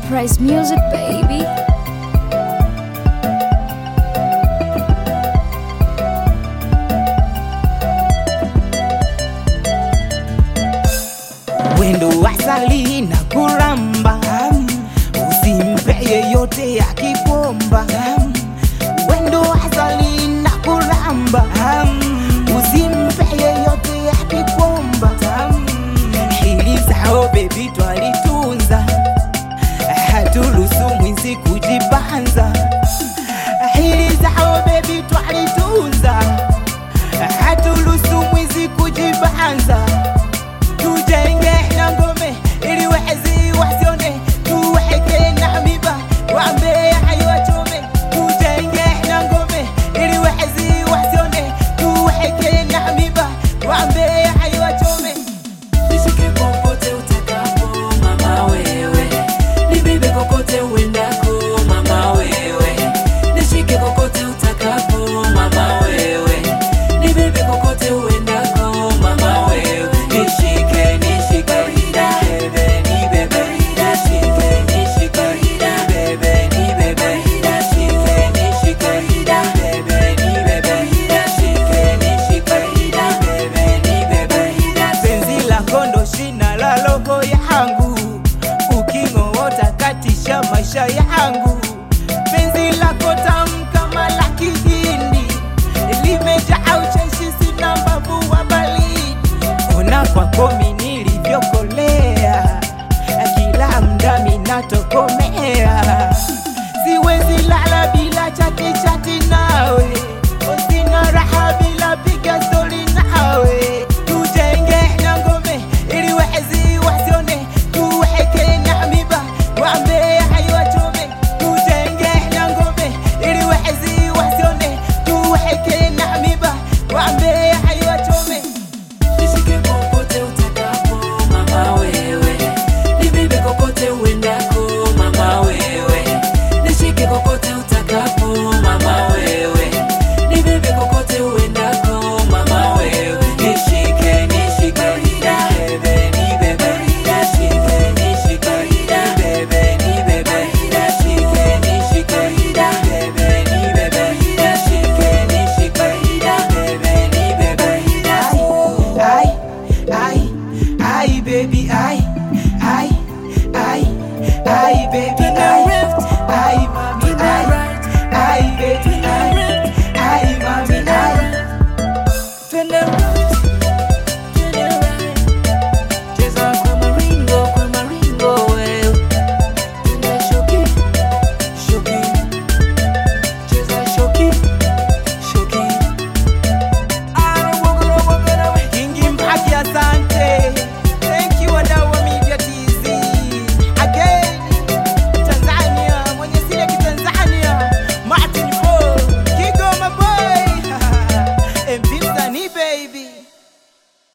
Price Music, baby. Wendo asali na kuramba, usimpe yeyote akikuomba. Wendo asali na kuramba, usimpe yeyote akikuomba. Hili zao baby twalitunza, hatulusu mwizi kujibanza. Hili zao baby twalitunza, hatulusu mwizi kujibanza. Tujenge na ngome ili wezi wasione, tuweke na miba waambie haiwachome. Tujenge na ngome ili wezi wasione, tuweke na miba waambie haiwachome. Nishike popote utakapo mama wewe, nibebe kokote uendako mama wewe. Nishike kokote utakapo mama wewe, nibebe kokote uendako mama wewe. Nishike nishike bebe ni bebe, nishike nishike bebe ni bebe, nishike nishike bebe ni bebe, nishike nishike bebe ni bebe. Penzi lako ndo shina la roho yangu, uking'oota katisha maisha yangu. Penzi lako tamu kama la kihindi, limejaa ucheshi, sina mbavu wa baridi. Ona kwako mimi nilivyokolea, kila mda minatokomea. Siwezi lala bila chati chati nawe, sina raha bila piga stori nawe. Tujenge na ngome ili wezi wasione, tuweke na miba waambie haiwachome. Tujenge na ngome ili wezi wasione, tuweke na miba waambie haiwachome. Nishike popote utakapo mama wewe, nibebe kokote uendako mama wewe. Nishike kokote utakapo mama wewe, nibebe kokote uendako mama wewe. Nishike nishike bebe ni bebe, nishike nishike bebe ni bebe, nishike nishike bebe ni bebe, nishike nishike bebe ni bebe. Ay, baby, ay, baby.